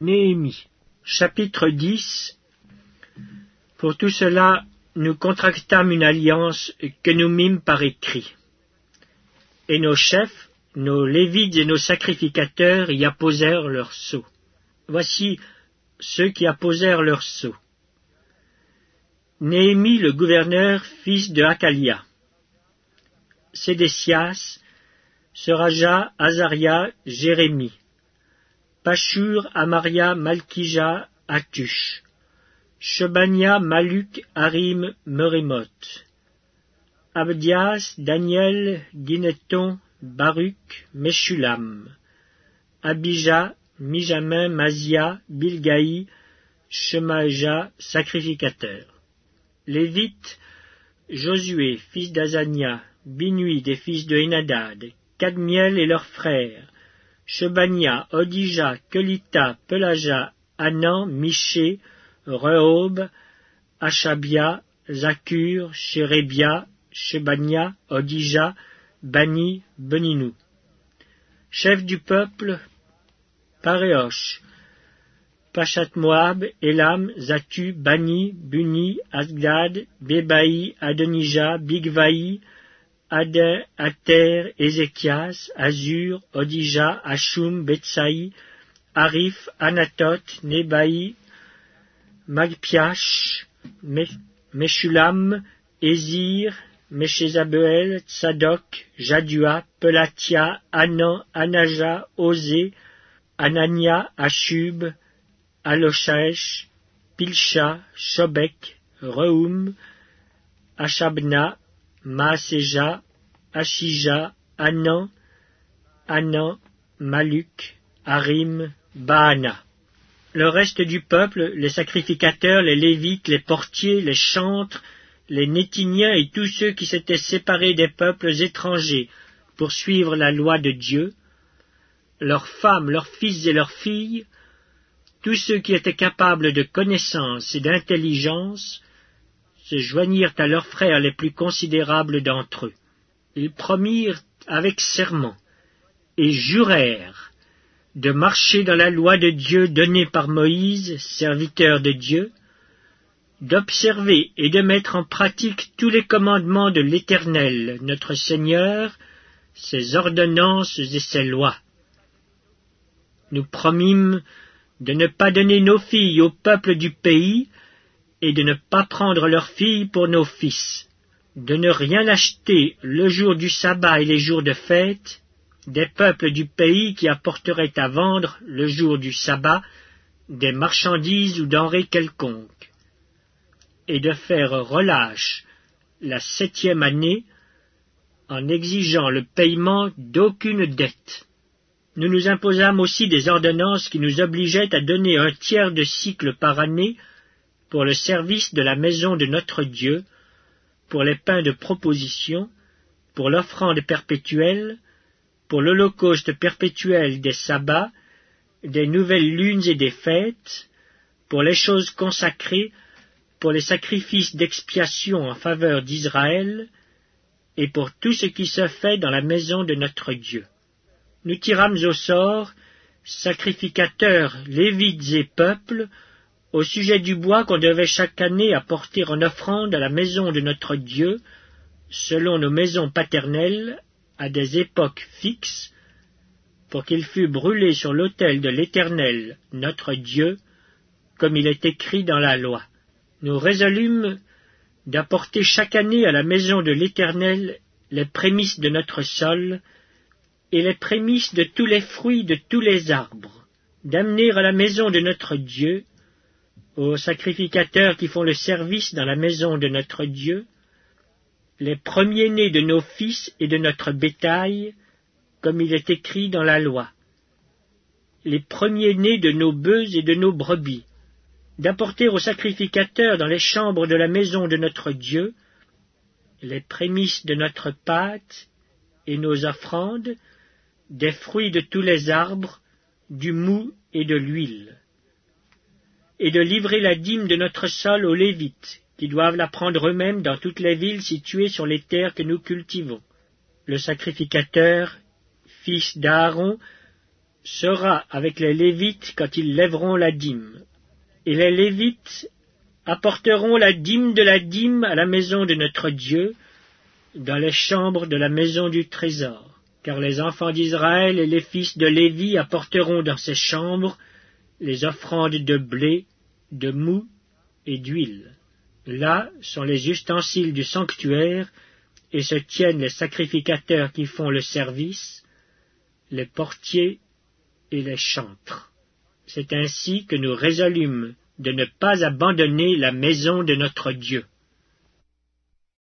Néhémie, chapitre 10. Pour tout cela, nous contractâmes une alliance que nous mîmes par écrit. Et nos chefs, nos lévites et nos sacrificateurs y apposèrent leurs sceaux. Voici ceux qui apposèrent leurs sceaux. Néhémie le gouverneur, fils de Hakalia. Sédécias, Seraja, Azaria, Jérémie. Pashur, Amaria, Malkija, Hatush. Shebania, Maluk, Harim, Merémoth. Abdias, Daniel, Gineton, Baruch, Meshulam. Abija, Mijamin, Mazia, Bilgaï, Shemaja, sacrificateur. Lévites, Josué, fils d'Azania, Binui, des fils de Henadad, Kadmiel et leurs frères, Shebania, Odija, Kelita, Pelaja, Hanan, Miché, Rehob, Achabia, Zakur, Shérébia, Shebania, Odija, Bani, Beninou. Chef du peuple, Paréosh, Pachat-Moab, Élam, Zatu, Bani, Buni, Asgad, Bébaï, Adonija, Bigvaï, Adin, Ater, Ézéchias, Azur, Odija, Hashum, Betsaï, Arif, Anatot, Nebaï, Magpiash, Meshulam, Ézir, Méchézabeel, Tsadok, Jadua, Pelatia, Anan, Anaja, Osé, Anania, Ashub, Aloshaesh, Pilcha, Shobek, Rehoum, Ashabna, Maaseja, Ashija, Anan, Maluk, Harim, Baana. Le reste du peuple, les sacrificateurs, les lévites, les portiers, les chantres, les Nétiniens et tous ceux qui s'étaient séparés des peuples étrangers pour suivre la loi de Dieu, leurs femmes, leurs fils et leurs filles, tous ceux qui étaient capables de connaissance et d'intelligence, se joignirent à leurs frères les plus considérables d'entre eux. Ils promirent avec serment et jurèrent de marcher dans la loi de Dieu donnée par Moïse, serviteur de Dieu, d'observer et de mettre en pratique tous les commandements de l'Éternel, notre Seigneur, ses ordonnances et ses lois. Nous promîmes de ne pas donner nos filles au peuple du pays et de ne pas prendre leurs filles pour nos fils, de ne rien acheter le jour du sabbat et les jours de fête des peuples du pays qui apporteraient à vendre le jour du sabbat des marchandises ou denrées quelconques, et de faire relâche la 7e année en exigeant le paiement d'aucune dette. Nous nous imposâmes aussi des ordonnances qui nous obligeaient à donner 1/3 de cycle par année pour le service de la maison de notre Dieu, pour les pains de proposition, pour l'offrande perpétuelle, pour l'holocauste perpétuel des sabbats, des nouvelles lunes et des fêtes, pour les choses consacrées, pour les sacrifices d'expiation en faveur d'Israël, et pour tout ce qui se fait dans la maison de notre Dieu. Nous tirâmes au sort, sacrificateurs, lévites et peuples, au sujet du bois qu'on devait chaque année apporter en offrande à la maison de notre Dieu, selon nos maisons paternelles, à des époques fixes, pour qu'il fût brûlé sur l'autel de l'Éternel, notre Dieu, comme il est écrit dans la loi. Nous résolûmes d'apporter chaque année à la maison de l'Éternel les prémices de notre sol et les prémices de tous les fruits de tous les arbres, d'amener à la maison de notre Dieu, aux sacrificateurs qui font le service dans la maison de notre Dieu, les premiers-nés de nos fils et de notre bétail, comme il est écrit dans la loi, les premiers-nés de nos bœufs et de nos brebis, d'apporter aux sacrificateurs dans les chambres de la maison de notre Dieu les prémices de notre pâte et nos offrandes, des fruits de tous les arbres, du mou et de l'huile, et de livrer la dîme de notre sol aux Lévites, qui doivent la prendre eux-mêmes dans toutes les villes situées sur les terres que nous cultivons. Le sacrificateur, fils d'Aaron, sera avec les Lévites quand ils lèveront la dîme. Et les Lévites apporteront la dîme de la dîme à la maison de notre Dieu, dans les chambres de la maison du trésor. Car les enfants d'Israël et les fils de Lévi apporteront dans ces chambres les offrandes de blé, de moût et d'huile. Là sont les ustensiles du sanctuaire, et se tiennent les sacrificateurs qui font le service, les portiers et les chantres. C'est ainsi que nous résolûmes de ne pas abandonner la maison de notre Dieu.